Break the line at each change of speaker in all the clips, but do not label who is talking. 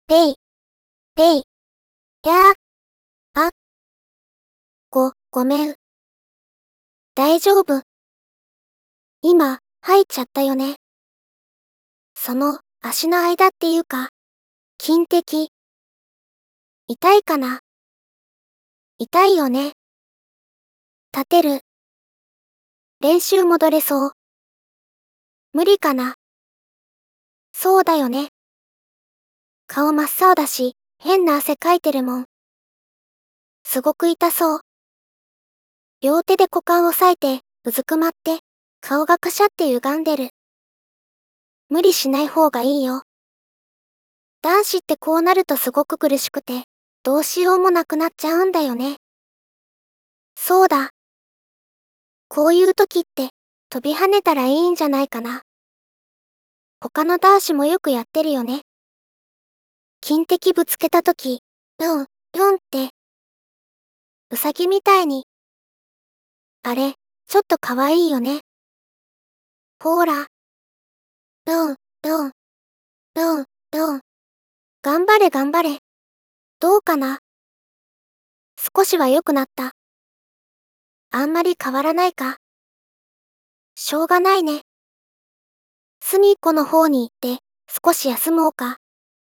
ペイ、ペイ、やー、あ、ごめん。大丈夫。今、入っちゃったよね。その、足の間っていうか、金的。痛いかな？痛いよね。立てる。練習戻れそう。無理かな？そうだよね。顔真っ青だし、変な汗かいてるもん。すごく痛そう。両手で股間を押さえて、うずくまって、顔がくしゃって歪んでる。無理しない方がいいよ。男子ってこうなるとすごく苦しくて、どうしようもなくなっちゃうんだよね。そうだ。こういう時って、飛び跳ねたらいいんじゃないかな。他の男子もよくやってるよね。金敵ぶつけた時、ぴょん、ぴょんって。うさぎみたいに。あれ、ちょっとかわいいよね。ほーら。ぴょん、ぴょん、ぴょん、ぴょん。頑張れ頑張れ。どうかな？少しは良くなった。あんまり変わらないか？しょうがないね。隅っこの方に行って、少し休もうか。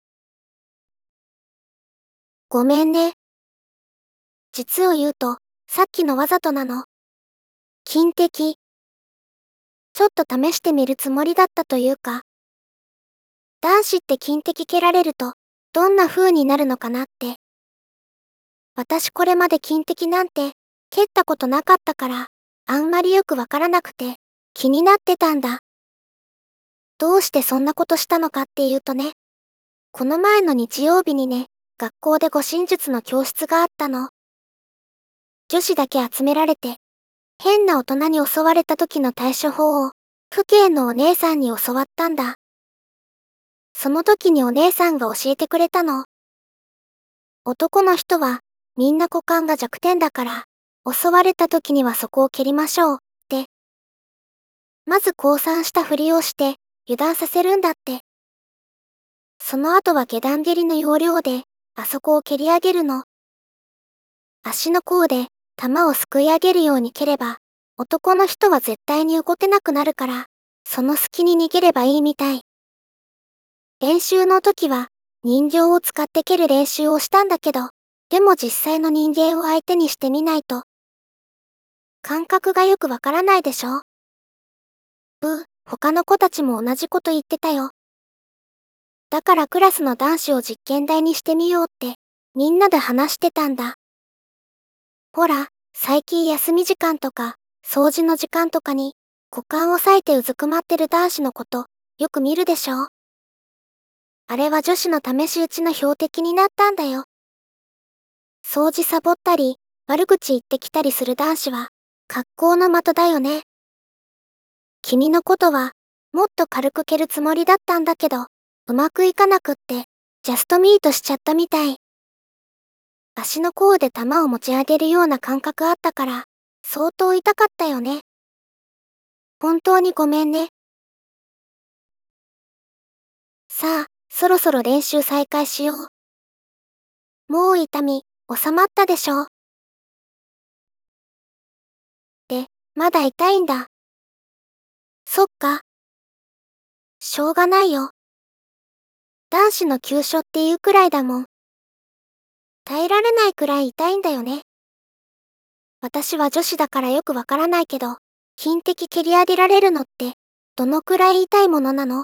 ごめんね。実を言うと、さっきのわざとなの。金的。ちょっと試してみるつもりだったというか。男子って金的蹴られると、どんな風になるのかなって。私これまで金的なんて、蹴ったことなかったから、あんまりよくわからなくて、気になってたんだ。どうしてそんなことしたのかっていうとね、この前の日曜日にね、学校で護身術の教室があったの。女子だけ集められて、変な大人に襲われた時の対処法を、父兄のお姉さんに教わったんだ。その時にお姉さんが教えてくれたの。男の人は、みんな股間が弱点だから、襲われた時にはそこを蹴りましょう、って。まず降参したふりをして、油断させるんだって。その後は下段蹴りの要領で、あそこを蹴り上げるの。足の甲で、球をすくい上げるように蹴れば、男の人は絶対に動けなくなるから、その隙に逃げればいいみたい。練習の時は、人形を使って蹴る練習をしたんだけど、でも実際の人間を相手にしてみないと、感覚がよくわからないでしょ？他の子たちも同じこと言ってたよ。だからクラスの男子を実験台にしてみようって、みんなで話してたんだ。ほら、最近休み時間とか、掃除の時間とかに、股間を押さえてうずくまってる男子のこと、よく見るでしょ？あれは女子の試し撃ちの標的になったんだよ。掃除サボったり、悪口言ってきたりする男子は、格好の的だよね。君のことは、もっと軽く蹴るつもりだったんだけど、うまくいかなくって、ジャストミートしちゃったみたい。足の甲で球を持ち上げるような感覚あったから、相当痛かったよね。本当にごめんね。さあ、そろそろ練習再開しよう。もう痛み、収まったでしょ？で、まだ痛いんだ。そっか。しょうがないよ。男子の急所っていうくらいだもん。耐えられないくらい痛いんだよね。私は女子だからよくわからないけど、金的蹴り上げられるのって、どのくらい痛いものなの？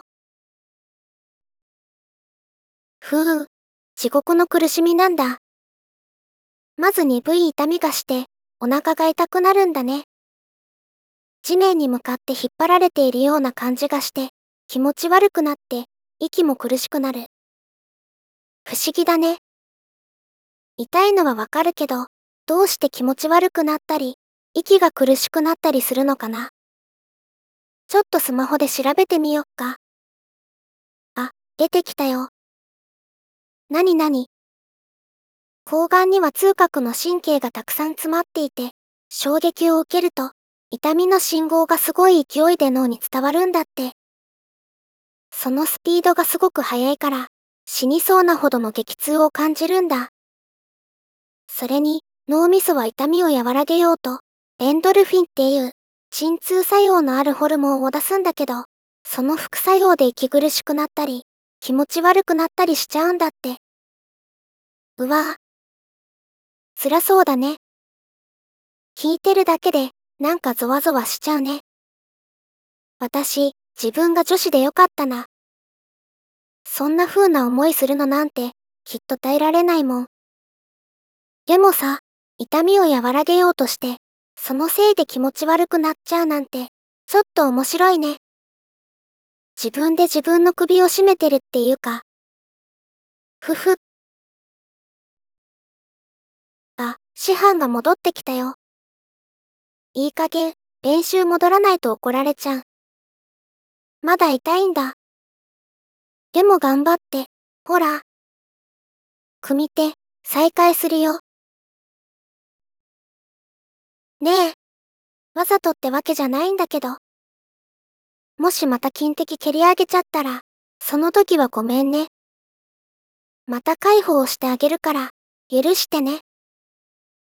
ふう、地獄の苦しみなんだ。まず鈍い痛みがして、お腹が痛くなるんだね。地面に向かって引っ張られているような感じがして、気持ち悪くなって、息も苦しくなる。不思議だね。痛いのはわかるけど、どうして気持ち悪くなったり、息が苦しくなったりするのかな。ちょっとスマホで調べてみよっか。あ、出てきたよ。なになに？睾丸には痛覚の神経がたくさん詰まっていて、衝撃を受けると、痛みの信号がすごい勢いで脳に伝わるんだって。そのスピードがすごく速いから、 死にそうなほどの激痛を感じるんだ。それに、脳みそは痛みを和らげようと、エンドルフィンっていう、鎮痛作用のあるホルモンを出すんだけど、その副作用で息苦しくなったり、気持ち悪くなったりしちゃうんだって。うわぁ、辛そうだね。聞いてるだけで、なんかゾワゾワしちゃうね。私、自分が女子でよかったな。そんな風な思いするのなんて、きっと耐えられないもん。でもさ、痛みを和らげようとして、そのせいで気持ち悪くなっちゃうなんて、ちょっと面白いね。自分で自分の首を絞めてるっていうか。ふふ。あ、師範が戻ってきたよ。いい加減、練習戻らないと怒られちゃう。まだ痛いんだ。でも頑張って、ほら。組手、再開するよ。ねえ、わざとってわけじゃないんだけど。もしまた金的蹴り上げちゃったら、その時はごめんね。また介抱をしてあげるから、許してね。